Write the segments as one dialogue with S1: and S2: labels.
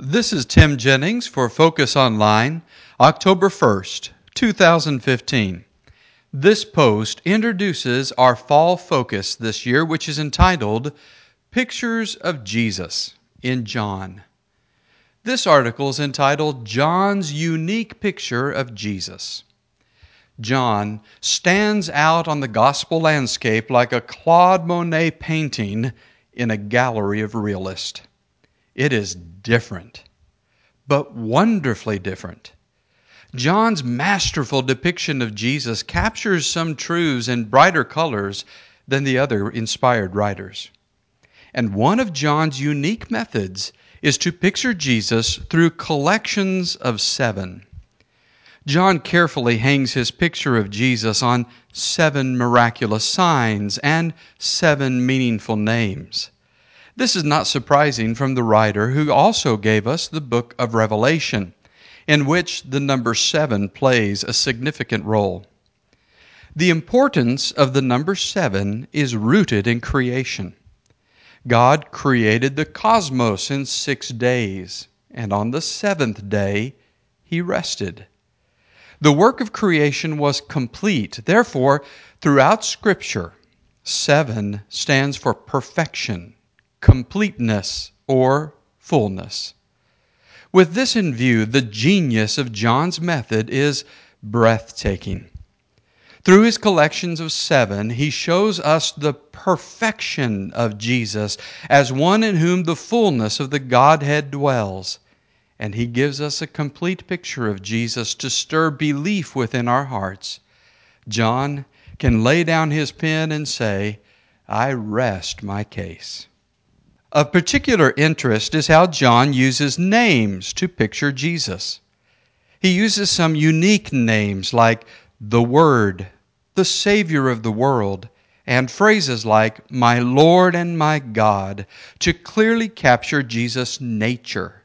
S1: This is Tim Jennings for Focus Online, October 1st, 2015. This post introduces our fall focus this year, which is entitled Pictures of Jesus in John. This article is entitled John's Unique Picture of Jesus. John stands out on the gospel landscape like a Claude Monet painting in a gallery of realists. It is different, but wonderfully different. John's masterful depiction of Jesus captures some truths in brighter colors than the other inspired writers. And one of John's unique methods is to picture Jesus through collections of 7. John carefully hangs his picture of Jesus on 7 miraculous signs and 7 meaningful names. This is not surprising from the writer who also gave us the book of Revelation, in which the number 7 plays a significant role. The importance of the number 7 is rooted in creation. God created the cosmos in 6 days, and on the 7th day He rested. The work of creation was complete. Therefore, throughout Scripture, 7 stands for perfection, completeness, or fullness. With this in view, the genius of John's method is breathtaking. Through his collections of 7, he shows us the perfection of Jesus as one in whom the fullness of the Godhead dwells. And he gives us a complete picture of Jesus to stir belief within our hearts. John can lay down his pen and say, "I rest my case." Of particular interest is how John uses names to picture Jesus. He uses some unique names like the Word, the Savior of the world, and phrases like my Lord and my God to clearly capture Jesus' nature.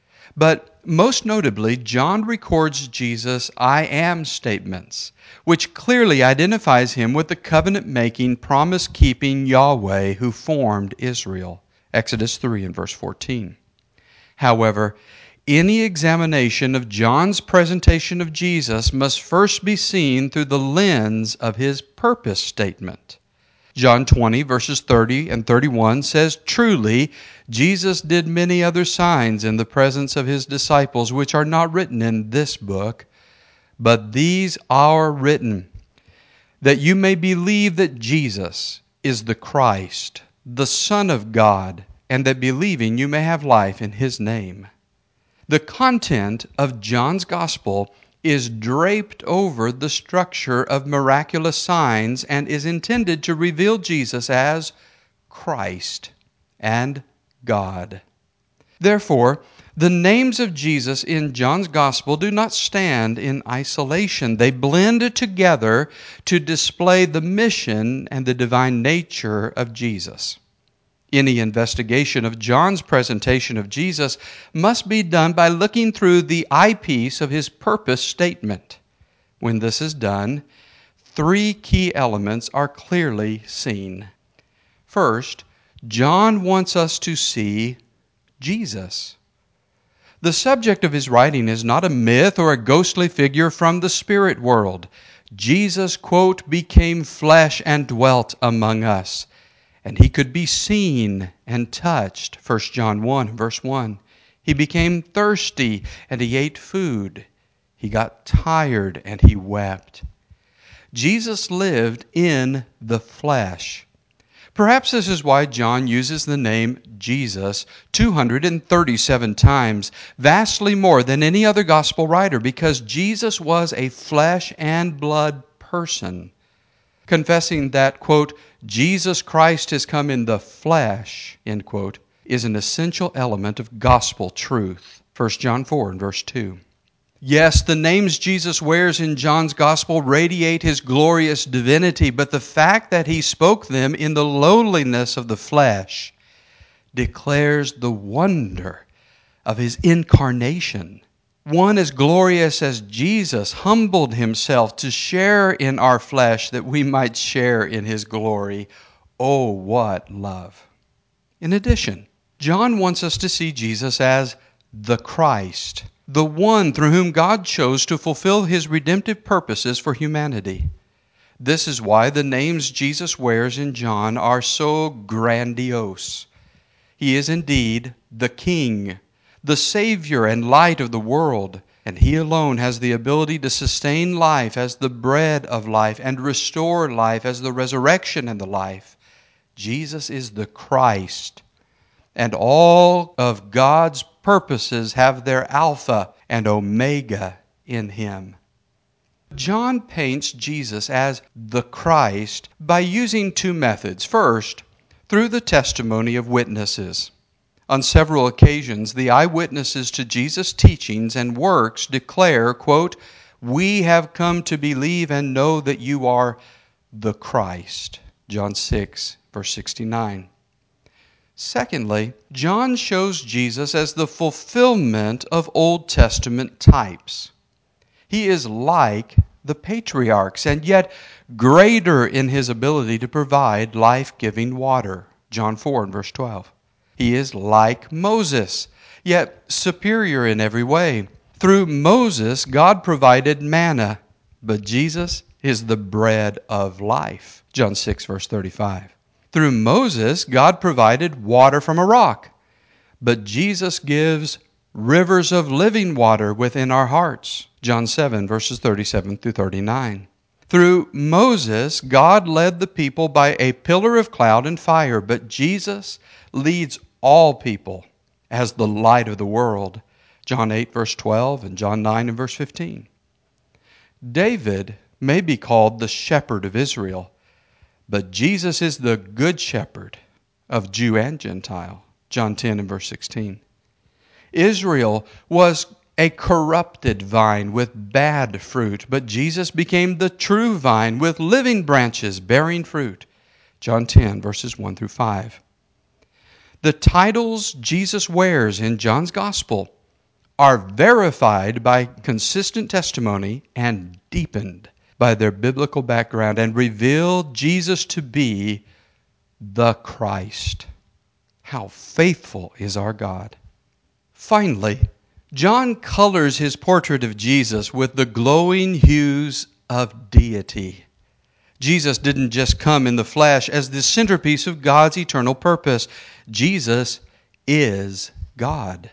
S1: But most notably, John records Jesus' I am statements, which clearly identifies him with the covenant-making, promise-keeping Yahweh who formed Israel. Exodus 3 and verse 14. However, any examination of John's presentation of Jesus must first be seen through the lens of his purpose statement. John 20 verses 30 and 31 says, "Truly, Jesus did many other signs in the presence of his disciples, which are not written in this book, but these are written, that you may believe that Jesus is the Christ, the Son of God, and that believing you may have life in His name." The content of John's Gospel is draped over the structure of miraculous signs and is intended to reveal Jesus as Christ and God. Therefore, the names of Jesus in John's Gospel do not stand in isolation. They blend together to display the mission and the divine nature of Jesus. Any investigation of John's presentation of Jesus must be done by looking through the eyepiece of his purpose statement. When this is done, 3 key elements are clearly seen. First, John wants us to see Jesus. The subject of his writing is not a myth or a ghostly figure from the spirit world. Jesus, quote, became flesh and dwelt among us. And he could be seen and touched, 1 John 1, verse 1. He became thirsty and he ate food. He got tired and he wept. Jesus lived in the flesh. Perhaps this is why John uses the name Jesus 237 times, vastly more than any other gospel writer, because Jesus was a flesh and blood person. Confessing that, quote, Jesus Christ has come in the flesh, end quote, is an essential element of gospel truth. 1 John 4 and verse 2. Yes, the names Jesus wears in John's gospel radiate his glorious divinity, but the fact that he spoke them in the lowliness of the flesh declares the wonder of his incarnation. One as glorious as Jesus humbled himself to share in our flesh that we might share in his glory. Oh, what love! In addition, John wants us to see Jesus as the Christ, the one through whom God chose to fulfill his redemptive purposes for humanity. This is why the names Jesus wears in John are so grandiose. He is indeed the King, the Savior and light of the world, and he alone has the ability to sustain life as the bread of life and restore life as the resurrection and the life. Jesus is the Christ, and all of God's purposes have their Alpha and Omega in him. John paints Jesus as the Christ by using two methods. First, through the testimony of witnesses. On several occasions, the eyewitnesses to Jesus' teachings and works declare, quote, "We have come to believe and know that you are the Christ." John 6, verse 69. Secondly, John shows Jesus as the fulfillment of Old Testament types. He is like the patriarchs, and yet greater in his ability to provide life-giving water. John 4 and verse 12. He is like Moses, yet superior in every way. Through Moses, God provided manna, but Jesus is the bread of life. John 6, verse 35. Through Moses, God provided water from a rock, but Jesus gives rivers of living water within our hearts. John 7, verses 37 through 39. Through Moses, God led the people by a pillar of cloud and fire, but Jesus leads all people as the light of the world. John 8, verse 12, and John 9 and verse 15. David may be called the shepherd of Israel, but Jesus is the good shepherd of Jew and Gentile. John 10 and verse 16. Israel was a corrupted vine with bad fruit, but Jesus became the true vine with living branches bearing fruit. John 10, verses 1 through 5. The titles Jesus wears in John's Gospel are verified by consistent testimony and deepened by their biblical background and reveal Jesus to be the Christ. How faithful is our God! Finally, John colors his portrait of Jesus with the glowing hues of deity. Jesus didn't just come in the flesh as the centerpiece of God's eternal purpose. Jesus is God.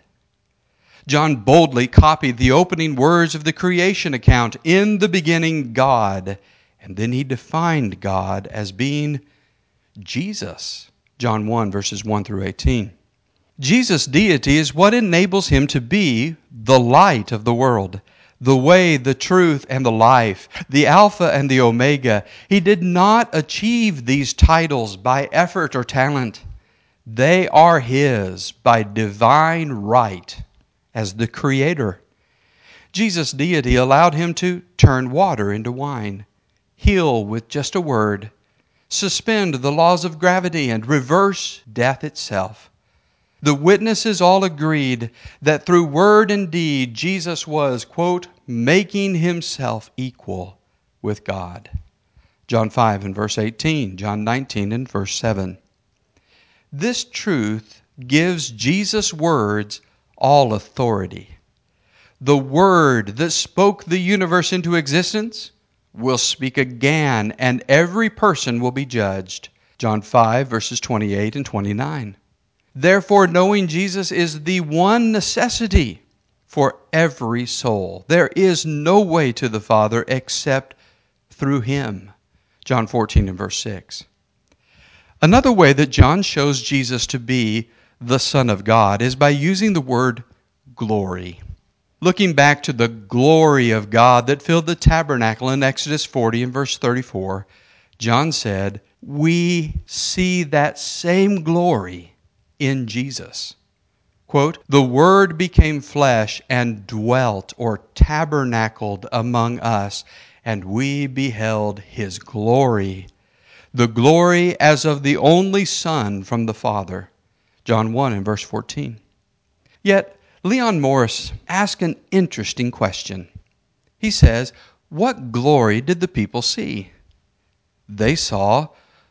S1: John boldly copied the opening words of the creation account, "In the beginning, God," and then he defined God as being Jesus. John 1, verses 1 through 18. Jesus' deity is what enables him to be the light of the world, the way, the truth, and the life, the Alpha and the Omega. He did not achieve these titles by effort or talent. They are his by divine right as the Creator. Jesus' deity allowed him to turn water into wine, heal with just a word, suspend the laws of gravity, and reverse death itself. The witnesses all agreed that through word and deed, Jesus was, quote, making himself equal with God. John 5 and verse 18, John 19 and verse 7. This truth gives Jesus' words all authority. The word that spoke the universe into existence will speak again, and every person will be judged. John 5 verses 28 and 29. Therefore, knowing Jesus is the one necessity for every soul. There is no way to the Father except through him. John 14 and verse 6. Another way that John shows Jesus to be the Son of God is by using the word glory. Looking back to the glory of God that filled the tabernacle in Exodus 40 and verse 34, John said, "We see that same glory in Jesus." Quote, "The Word became flesh and dwelt or tabernacled among us, and we beheld his glory, the glory as of the only Son from the Father." John 1 and verse 14. Yet, Leon Morris asked an interesting question. He says, what glory did the people see? They saw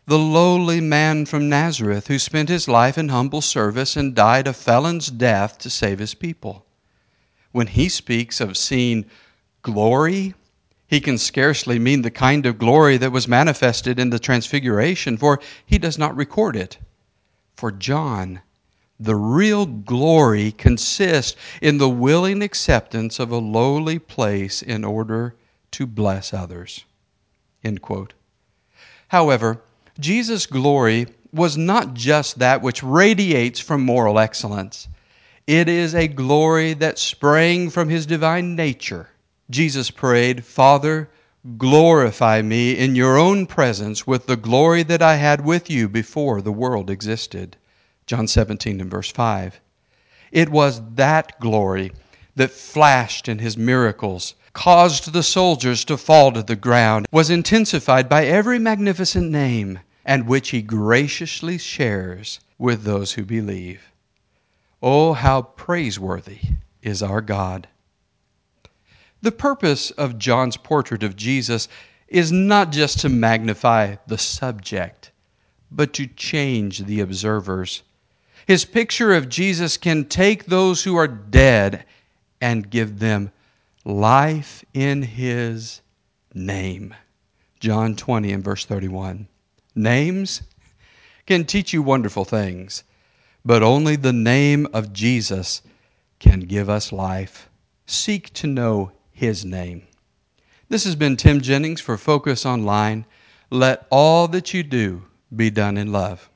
S1: the lowly man from Nazareth who spent his life in humble service and died a felon's death to save his people. When he speaks of seeing glory, he can scarcely mean the kind of glory that was manifested in the Transfiguration, for he does not record it. For John, the real glory consists in the willing acceptance of a lowly place in order to bless others. End quote. However, Jesus' glory was not just that which radiates from moral excellence. It is a glory that sprang from his divine nature. Jesus prayed, "Father, glorify me in your own presence with the glory that I had with you before the world existed." John 17 and verse 5. It was that glory that flashed in his miracles, caused the soldiers to fall to the ground, was intensified by every magnificent name, and which he graciously shares with those who believe. Oh, how praiseworthy is our God! The purpose of John's portrait of Jesus is not just to magnify the subject, but to change the observers. His picture of Jesus can take those who are dead and give them life in his name. John 20 and verse 31. Names can teach you wonderful things, but only the name of Jesus can give us life. Seek to know his name. This has been Tim Jennings for Focus Online. Let all that you do be done in love.